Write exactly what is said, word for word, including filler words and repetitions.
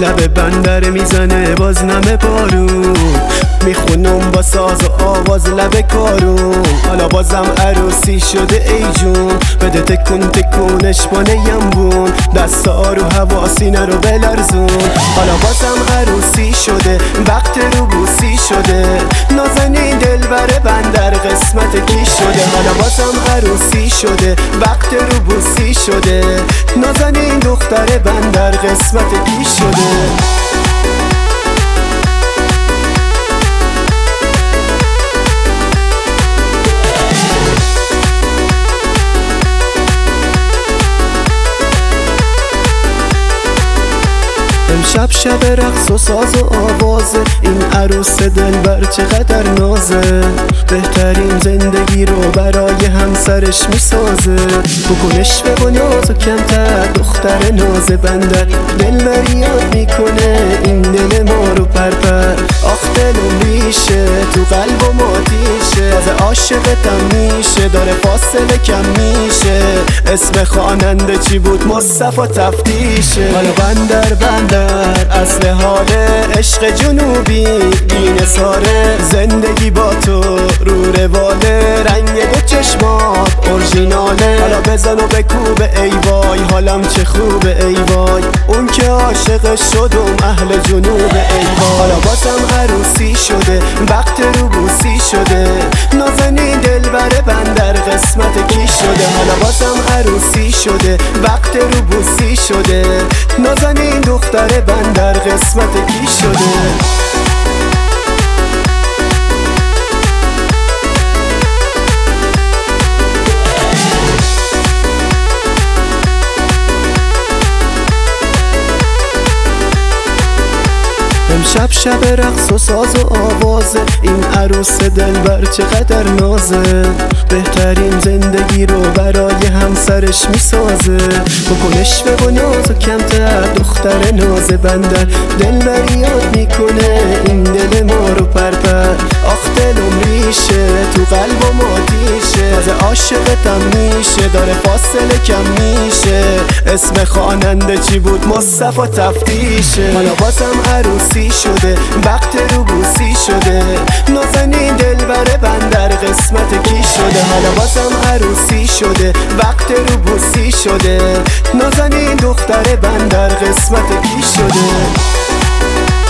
لب بندر میزنه باز نمه بارون، میخونم با ساز و آواز لب کارون. حالا بازم عروسی شده ای جون، بده تکون تکونش با نیمبون، دستا رو هوا سینه رو بلرزون. حالا بازم عروسی شده وقت رو بوسی شده، نازنین دلبر بندر قسمت کی شده. حالا بازم عروسی شده وقت رو بوسی شده، نازنین دختر بندر قسمت کی شده. امشب شب رقص و ساز و آوازه، این عروس دلبر چقدر نازه، بهترین زندگی رو برای همسرش میسازه. بکنش به ناز و کمتر دختر ناز بندر، دلبر یاد میکنه این دل ما رو پرپر. آخ دلم ریشه تو قلب و ماتیشه، تازه عاشقتم میشه داره فاصله کم میشه. اسم خواننده چی بود؟ مصطفی تفتیشه. حالا بندر بندر اصل حاله، عشق جنوبی این ساره، زندگی با تو رو رواله، رنگ دو چشمات اورژیناله. حالا بزن و بکوب ای وای حالم چه خوبه ای وای، اون که عاشق شدم اهل جنوب ای وای. حالا بازم عروسی شده وقت رو بوسی شده، نازنین دلبر بندر قسمت کی شده. حالا بازم عروسی شده وقت رو بوسی شده، نازنین دختر بندر قسمت کی شده. امشب شب رقص و ساز و آوازه، این عروس دلبر چقدر نازه، بهترین زندگی رو برای همسرش میسازه. بکنش به ناز و کمتر دختر ناز بندر، دلبر یاد میکنه این دل ما رو پرپر. آخ دلم ریشه تو قلب و ماتیشه، تازه عاشقتم میشه داره فاصله کم میشه. اسم خواننده چی بود؟ مصطفی تفتیشه. حالا بازم عروسی شده وقت رو بوسی شده، نازنین دلبر بندر قسمت کی شده. حالا بازم عروسی شده وقت رو بوسی شده، نازنین دختر بندر قسمت کی شده.